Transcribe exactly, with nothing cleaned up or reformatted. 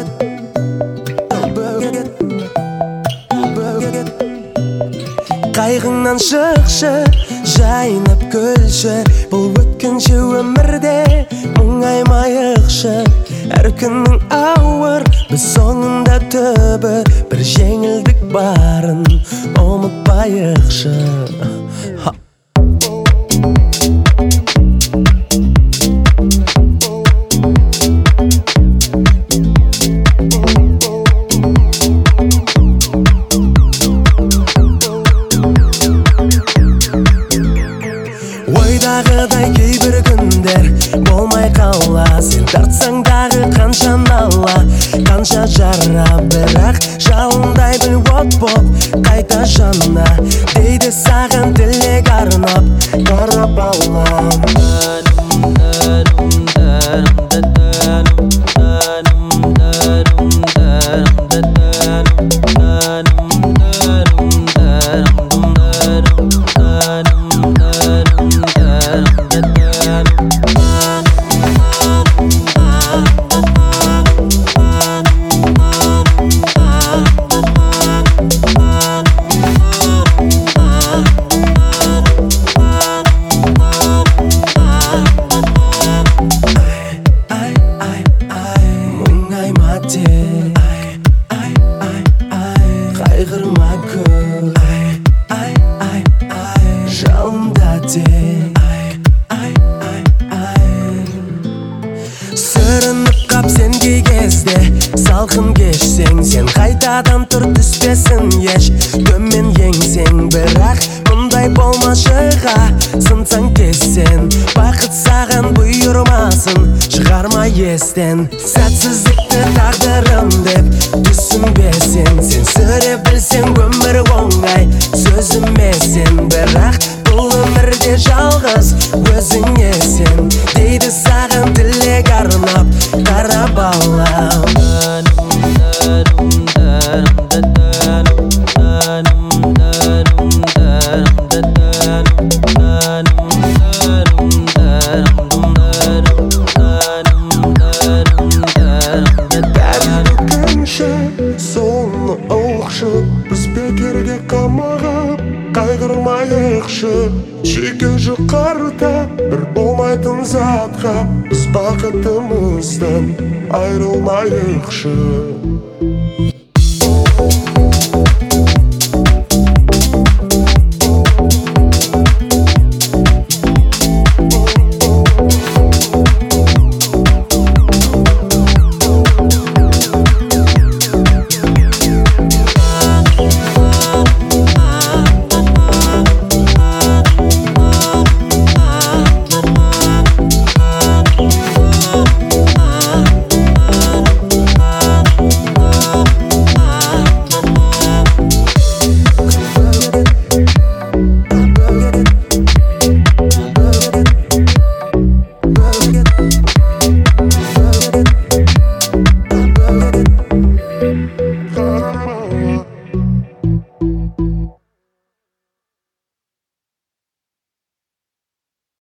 Қайғыңнан шықшы, жайнап күлші. Бұл өткінші өмірде мұңаймайықшы. Әр күннің ауыр, біз соңында түбі. Бір жеңілдік барын ұмытпайықшы. Ойдағыдай кейбір күндер болмай қала. Сен тартсаң дағы қанша нала, қанша жара. Бірақ жалындай біл от боп қайта жана. Дейді саған тілек арнап қарап алам. Қайғырма көп, жалында тек сүрініп қап сен кей кезде. Салқын кешсең, сен қайтадан тұр түспесін еш. Төмен еңсең, бірақ мұндай болмашыға. Сынсаң тессен, бақыт саған бұйырмасын. Шығарма естен, сәтсіздікті тағдырым деп түсінбесен. Сен сүре білсең өмір оңай сөзімесен. Бірақ бұл өмірде жалғыз өзіңесен. Дейді саған тілек арнап қарап алам. Соны ұлықшы, біз бекерге қамығып қайғырмайықшы. Жеке жұқарда бір болмайтын затқа біз бақытымыздан айрылмайықшы.